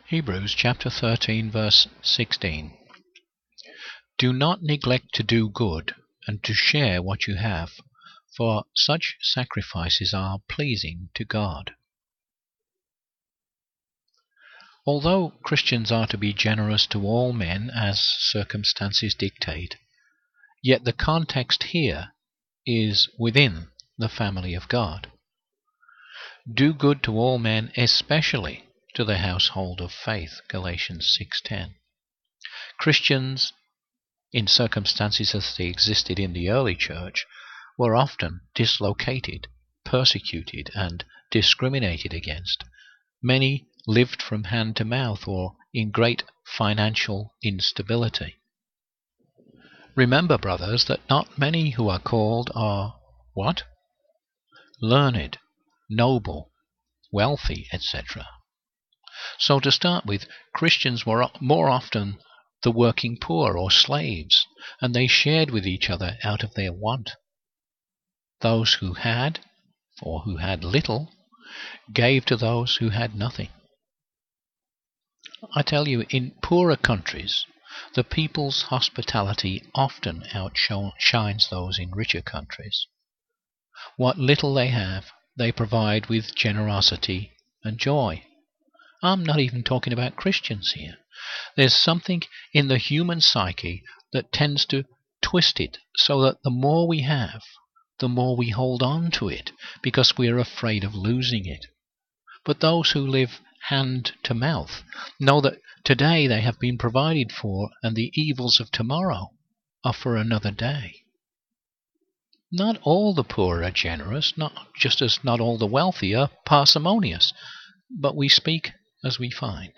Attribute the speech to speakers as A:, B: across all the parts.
A: Hebrews chapter 13 verse 16. Do not neglect to do good and to share what you have, for such sacrifices are pleasing to God. Although Christians are to be generous to all men as circumstances dictate, yet the context here is within the family of God. Do good to all men, especially to the household of faith, Galatians 6:10. Christians, in circumstances as they existed in the early church, were often dislocated, persecuted, and discriminated against. Many lived from hand to mouth or in great financial instability. Remember, brothers, that not many who are called are what? Learned, noble, wealthy, etc. So to start with, Christians were more often the working poor or slaves, and they shared with each other out of their want. Those who had, or who had little, gave to those who had nothing. I tell you, in poorer countries, the people's hospitality often outshines those in richer countries. What little they have, they provide with generosity and joy. I'm not even talking about Christians here. There's something in the human psyche that tends to twist it so that the more we have, the more we hold on to it because we're afraid of losing it. But those who live hand to mouth know that today they have been provided for and the evils of tomorrow are for another day. Not all the poor are generous, just as not all the wealthy are parsimonious, but we speak as we find.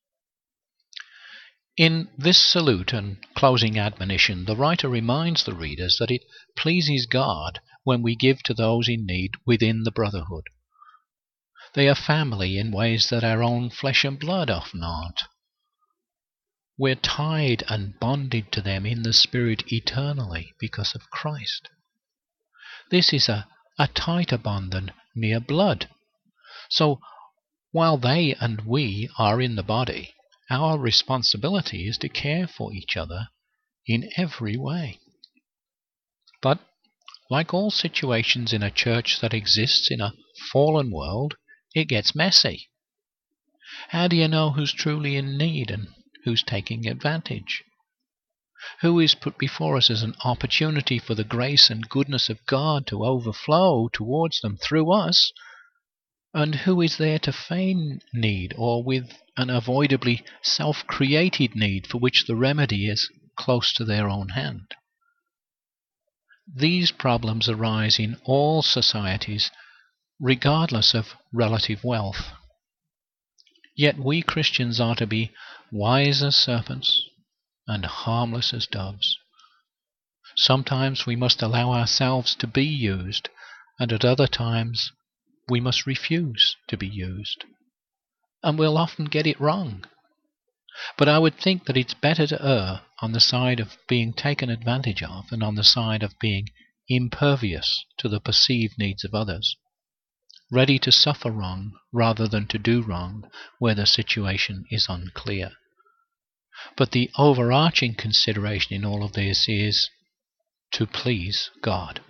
A: In this salute and closing admonition, the writer reminds the readers that it pleases God when we give to those in need within the brotherhood. They are family in ways that our own flesh and blood often aren't. We're tied and bonded to them in the Spirit eternally because of Christ. This is a tighter bond than mere blood. So, while they and we are in the body, our responsibility is to care for each other in every way. But, like all situations in a church that exists in a fallen world, it gets messy. How do you know who's truly in need and who's taking advantage? Who is put before us as an opportunity for the grace and goodness of God to overflow towards them through us, and who is there to feign need or with an avoidably self-created need for which the remedy is close to their own hand? These problems arise in all societies, regardless of relative wealth. Yet we Christians are to be wise as serpents and harmless as doves. Sometimes we must allow ourselves to be used, and at other times we must refuse to be used. And we'll often get it wrong. But I would think that it's better to err on the side of being taken advantage of than on the side of being impervious to the perceived needs of others, ready to suffer wrong rather than to do wrong where the situation is unclear. But the overarching consideration in all of this is to please God.